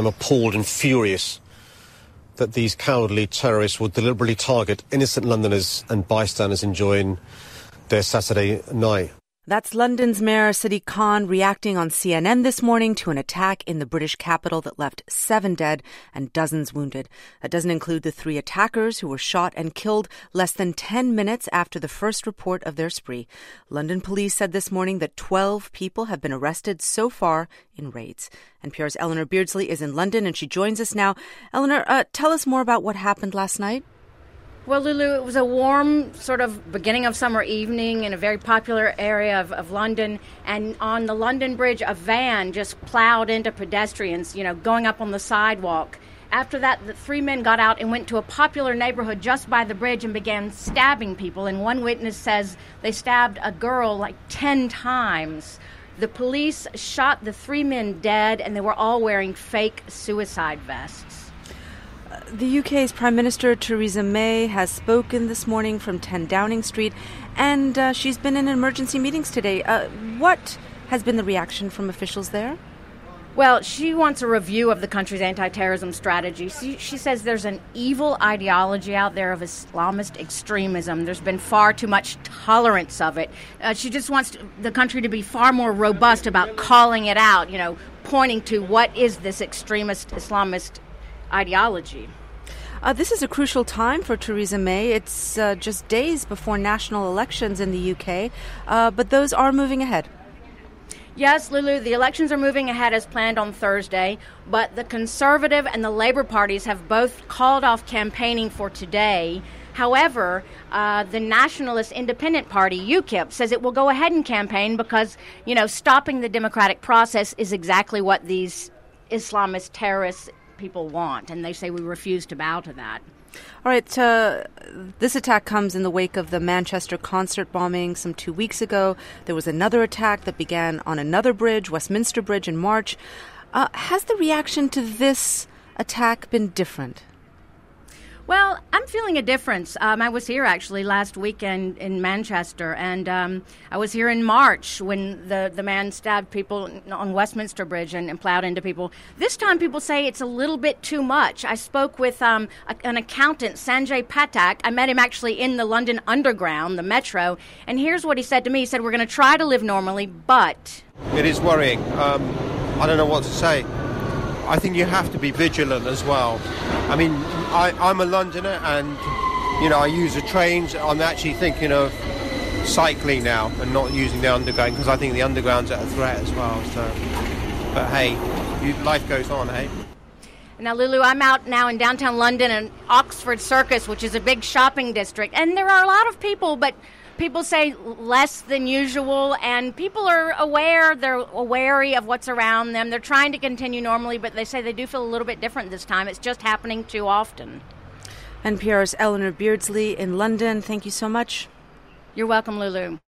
I'm appalled and furious that these cowardly terrorists would deliberately target innocent Londoners and bystanders enjoying their Saturday night. That's London's Mayor Sadiq Khan reacting on CNN this morning to an attack in the British capital that left 7 dead and dozens wounded. That doesn't include the 3 attackers who were shot and killed less than 10 minutes after the first report of their spree. London police said this morning that 12 people have been arrested so far in raids. NPR's Eleanor Beardsley is in London and she joins us now. Eleanor, tell us more about what happened last night. Well, Lulu, it was a warm sort of beginning of summer evening in a very popular area of London. And on the London Bridge, a van just plowed into pedestrians, going up on the sidewalk. After that, the 3 men got out and went to a popular neighborhood just by the bridge and began stabbing people. And one witness says they stabbed a girl like 10 times. The police shot the 3 men dead, and they were all wearing fake suicide vests. The UK's Prime Minister Theresa May has spoken this morning from 10 Downing Street, and she's been in emergency meetings today. What has been the reaction from officials there? Well, she wants a review of the country's anti-terrorism strategy. She says there's an evil ideology out there of Islamist extremism. There's been far too much tolerance of it. She just wants the country to be far more robust about calling it out, pointing to what is this extremist Islamist ideology. This is a crucial time for Theresa May. It's just days before national elections in the UK, but those are moving ahead. Yes, Lulu, the elections are moving ahead as planned on Thursday, but the Conservative and the Labour parties have both called off campaigning for today. However, the Nationalist Independent Party, UKIP, says it will go ahead and campaign because, stopping the democratic process is exactly what these Islamist terrorists people want, and they say we refuse to bow to that. All right, this attack comes in the wake of the Manchester concert bombing some 2 weeks ago. There was another attack that began on another bridge, Westminster Bridge, in March. Has the reaction to this attack been different? Well, I'm feeling a difference. I was here actually last weekend in Manchester, and I was here in March when the man stabbed people on Westminster Bridge and plowed into people. This time people say it's a little bit too much. I spoke with an accountant, Sanjay Patak. I met him actually in the London Underground, the Metro, and here's what he said to me. He said, we're going to try to live normally, but... It is worrying. I don't know what to say. I think you have to be vigilant as well. I mean, I'm a Londoner and, I use the trains. I'm actually thinking of cycling now and not using the Underground because I think the Underground's at a threat as well. So, but hey, life goes on, hey? Now, Lulu, I'm out now in downtown London and Oxford Circus, which is a big shopping district. And there are a lot of people, but people say less than usual, and people are aware. They're wary of what's around them. They're trying to continue normally, but they say they do feel a little bit different this time. It's just happening too often. NPR's Eleanor Beardsley in London. Thank you so much. You're welcome, Lulu.